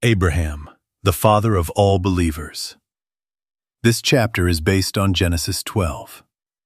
Abraham, the father of all believers. This chapter is based on Genesis 12.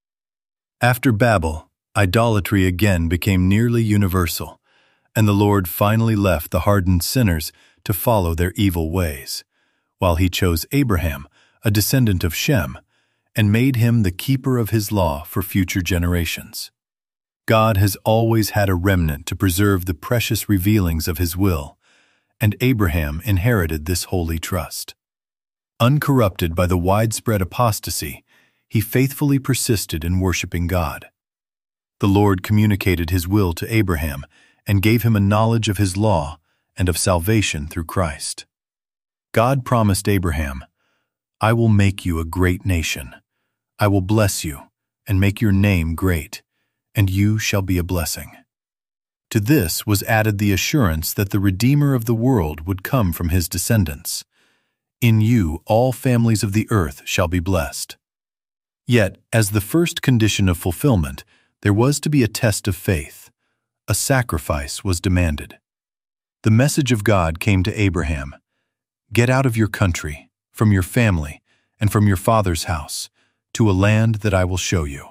After Babel, idolatry again became nearly universal, and the Lord finally left the hardened sinners to follow their evil ways, while he chose Abraham, a descendant of Shem, and made him the keeper of his law for future generations. God has always had a remnant to preserve the precious revealings of his will, and Abraham inherited this holy trust. Uncorrupted by the widespread apostasy, he faithfully persisted in worshiping God. The Lord communicated his will to Abraham and gave him a knowledge of his law and of salvation through Christ. God promised Abraham, "I will make you a great nation. I will bless you and make your name great, and you shall be a blessing." To this was added the assurance that the Redeemer of the world would come from his descendants. "In you all families of the earth shall be blessed." Yet, as the first condition of fulfillment, there was to be a test of faith. A sacrifice was demanded. The message of God came to Abraham, "Get out of your country, from your family, and from your father's house, to a land that I will show you."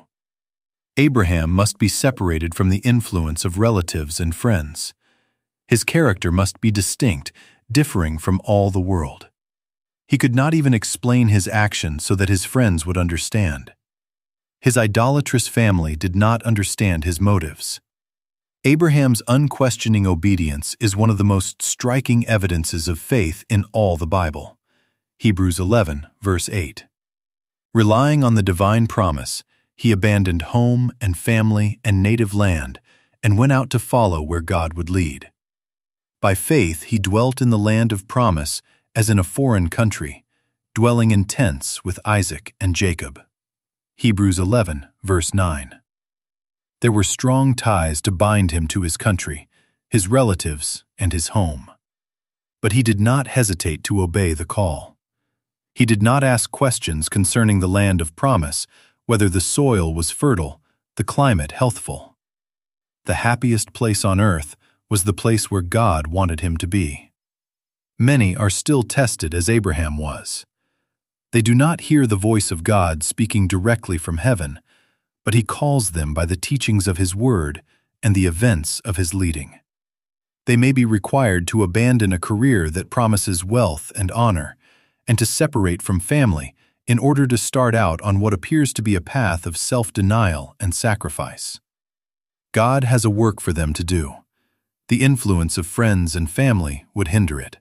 Abraham must be separated from the influence of relatives and friends. His character must be distinct, differing from all the world. He could not even explain his actions so that his friends would understand. His idolatrous family did not understand his motives. Abraham's unquestioning obedience is one of the most striking evidences of faith in all the Bible. Hebrews 11, verse 8. Relying on the divine promise, he abandoned home and family and native land and went out to follow where God would lead. By faith, he dwelt in the land of promise as in a foreign country, dwelling in tents with Isaac and Jacob. Hebrews 11, verse 9. There were strong ties to bind him to his country, his relatives, and his home. But he did not hesitate to obey the call. He did not ask questions concerning the land of promise, whether the soil was fertile, the climate healthful. The happiest place on earth was the place where God wanted him to be. Many are still tested as Abraham was. They do not hear the voice of God speaking directly from heaven, but he calls them by the teachings of his word and the events of his leading. They may be required to abandon a career that promises wealth and honor, and to separate from family in order to start out on what appears to be a path of self-denial and sacrifice. God has a work for them to do. The influence of friends and family would hinder it.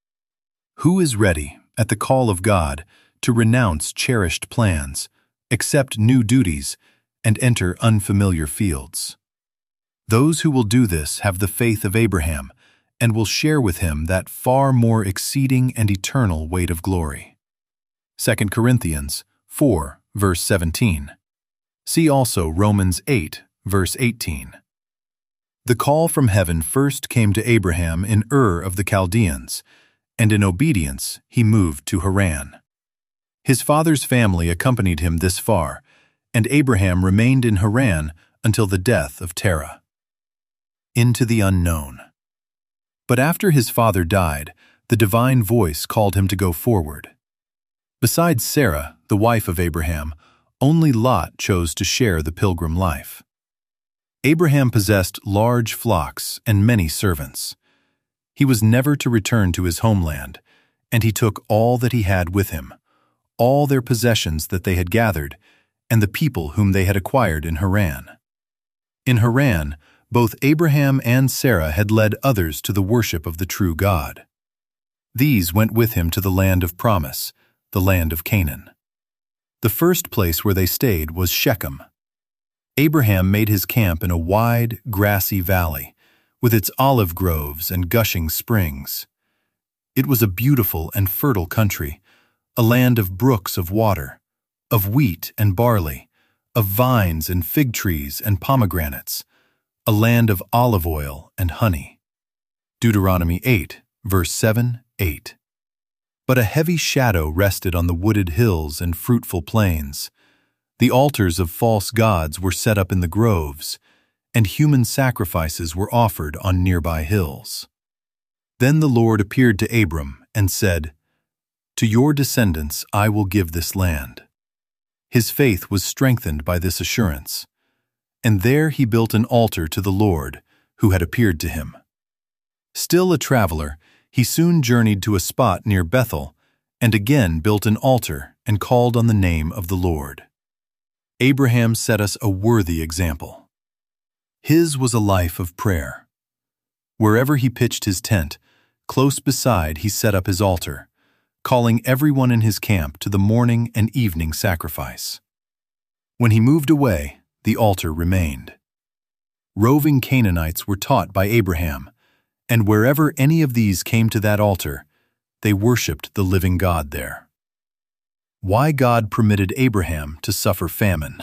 Who is ready, at the call of God, to renounce cherished plans, accept new duties, and enter unfamiliar fields? Those who will do this have the faith of Abraham and will share with him that far more exceeding and eternal weight of glory. 2 Corinthians 4, verse 17. See also Romans 8, verse 18. The call from heaven first came to Abraham in Ur of the Chaldeans, and in obedience he moved to Haran. His father's family accompanied him this far, and Abraham remained in Haran until the death of Terah. Into the unknown. But after his father died, the divine voice called him to go forward. Besides Sarah, the wife of Abraham, only Lot chose to share the pilgrim life. Abraham possessed large flocks and many servants. He was never to return to his homeland, and he took all that he had with him, all their possessions that they had gathered, and the people whom they had acquired in Haran. In Haran, both Abraham and Sarah had led others to the worship of the true God. These went with him to the land of promise, the land of Canaan. The first place where they stayed was Shechem. Abraham made his camp in a wide, grassy valley, with its olive groves and gushing springs. It was a beautiful and fertile country, a land of brooks of water, of wheat and barley, of vines and fig trees and pomegranates, a land of olive oil and honey. Deuteronomy 8, verse 7, 8. But a heavy shadow rested on the wooded hills and fruitful plains. The altars of false gods were set up in the groves, and human sacrifices were offered on nearby hills. Then the Lord appeared to Abram and said, "To your descendants I will give this land." His faith was strengthened by this assurance, and there he built an altar to the Lord, who had appeared to him. Still a traveler, he soon journeyed to a spot near Bethel, and again built an altar and called on the name of the Lord. Abraham set us a worthy example. His was a life of prayer. Wherever he pitched his tent, close beside he set up his altar, calling everyone in his camp to the morning and evening sacrifice. When he moved away, the altar remained. Roving Canaanites were taught by Abraham, and wherever any of these came to that altar, they worshipped the living God there. Why God permitted Abraham to suffer famine.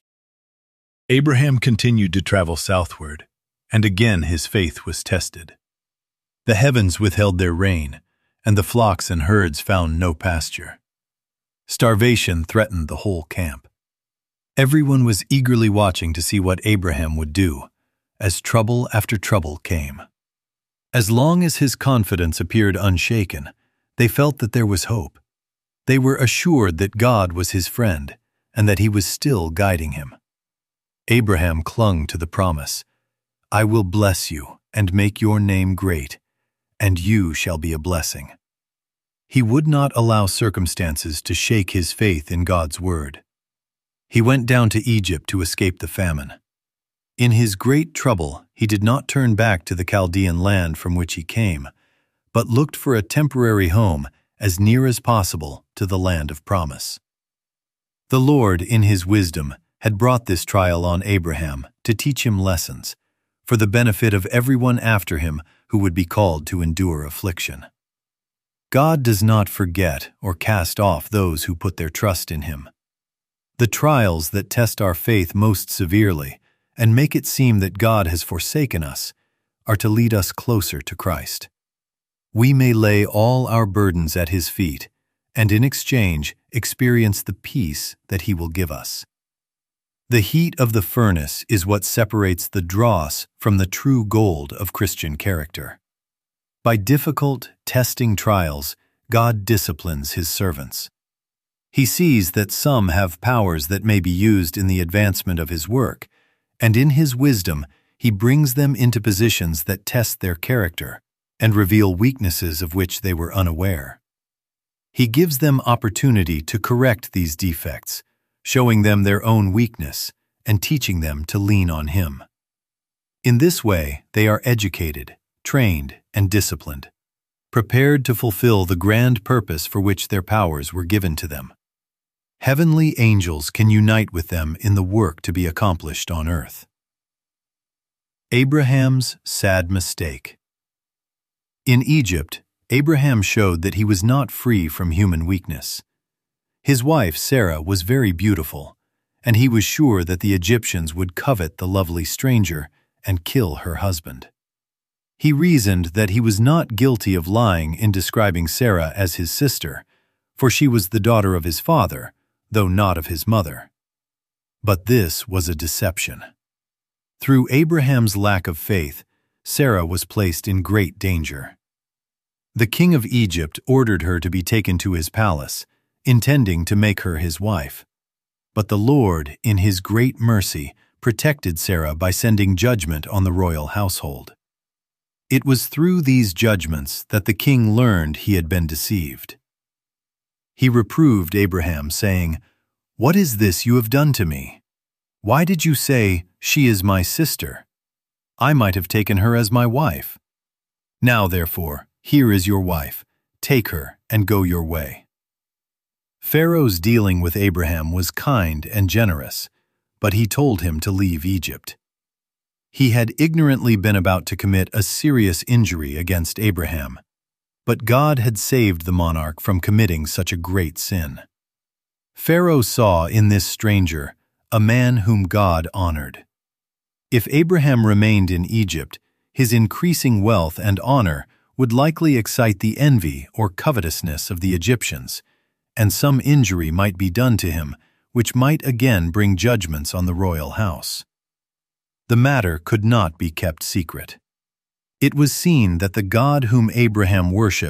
Abraham continued to travel southward, and again his faith was tested. The heavens withheld their rain, and the flocks and herds found no pasture. Starvation threatened the whole camp. Everyone was eagerly watching to see what Abraham would do, as trouble after trouble came. As long as his confidence appeared unshaken, they felt that there was hope. They were assured that God was his friend, and that he was still guiding him. Abraham clung to the promise, "I will bless you and make your name great, and you shall be a blessing." He would not allow circumstances to shake his faith in God's word. He went down to Egypt to escape the famine. In his great trouble, he did not turn back to the Chaldean land from which he came, but looked for a temporary home as near as possible to the land of promise. The Lord, in his wisdom, had brought this trial on Abraham to teach him lessons, for the benefit of everyone after him who would be called to endure affliction. God does not forget or cast off those who put their trust in him. The trials that test our faith most severely and make it seem that God has forsaken us are to lead us closer to Christ. We may lay all our burdens at his feet and in exchange experience the peace that he will give us. The heat of the furnace is what separates the dross from the true gold of Christian character. By difficult, testing trials, God disciplines his servants. He sees that some have powers that may be used in the advancement of his work, and in his wisdom, he brings them into positions that test their character and reveal weaknesses of which they were unaware. He gives them opportunity to correct these defects, showing them their own weakness and teaching them to lean on him. In this way, they are educated, trained, and disciplined, prepared to fulfill the grand purpose for which their powers were given to them. Heavenly angels can unite with them in the work to be accomplished on earth. Abraham's sad mistake. In Egypt, Abraham showed that he was not free from human weakness. His wife, Sarah, was very beautiful, and he was sure that the Egyptians would covet the lovely stranger and kill her husband. He reasoned that he was not guilty of lying in describing Sarah as his sister, for she was the daughter of his father, though not of his mother. But this was a deception. Through Abraham's lack of faith, Sarah was placed in great danger. The king of Egypt ordered her to be taken to his palace, intending to make her his wife. But the Lord, in his great mercy, protected Sarah by sending judgment on the royal household. It was through these judgments that the king learned he had been deceived. He reproved Abraham, saying, "What is this you have done to me? Why did you say, 'She is my sister'? I might have taken her as my wife. Now, therefore, here is your wife. Take her and go your way." Pharaoh's dealing with Abraham was kind and generous, but he told him to leave Egypt. He had ignorantly been about to commit a serious injury against Abraham, but God had saved the monarch from committing such a great sin. Pharaoh saw in this stranger a man whom God honored. If Abraham remained in Egypt, his increasing wealth and honor would likely excite the envy or covetousness of the Egyptians, and some injury might be done to him, which might again bring judgments on the royal house. The matter could not be kept secret. It was seen that the God whom Abraham worshipped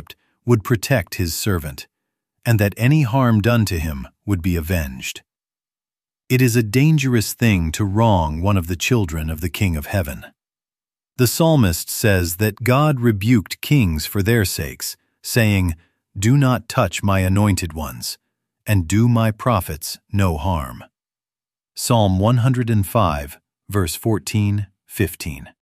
would protect his servant, and that any harm done to him would be avenged. It is a dangerous thing to wrong one of the children of the King of Heaven. The psalmist says that God rebuked kings for their sakes, saying, "Do not touch my anointed ones, and do my prophets no harm." Psalm 105, verse 14, 15.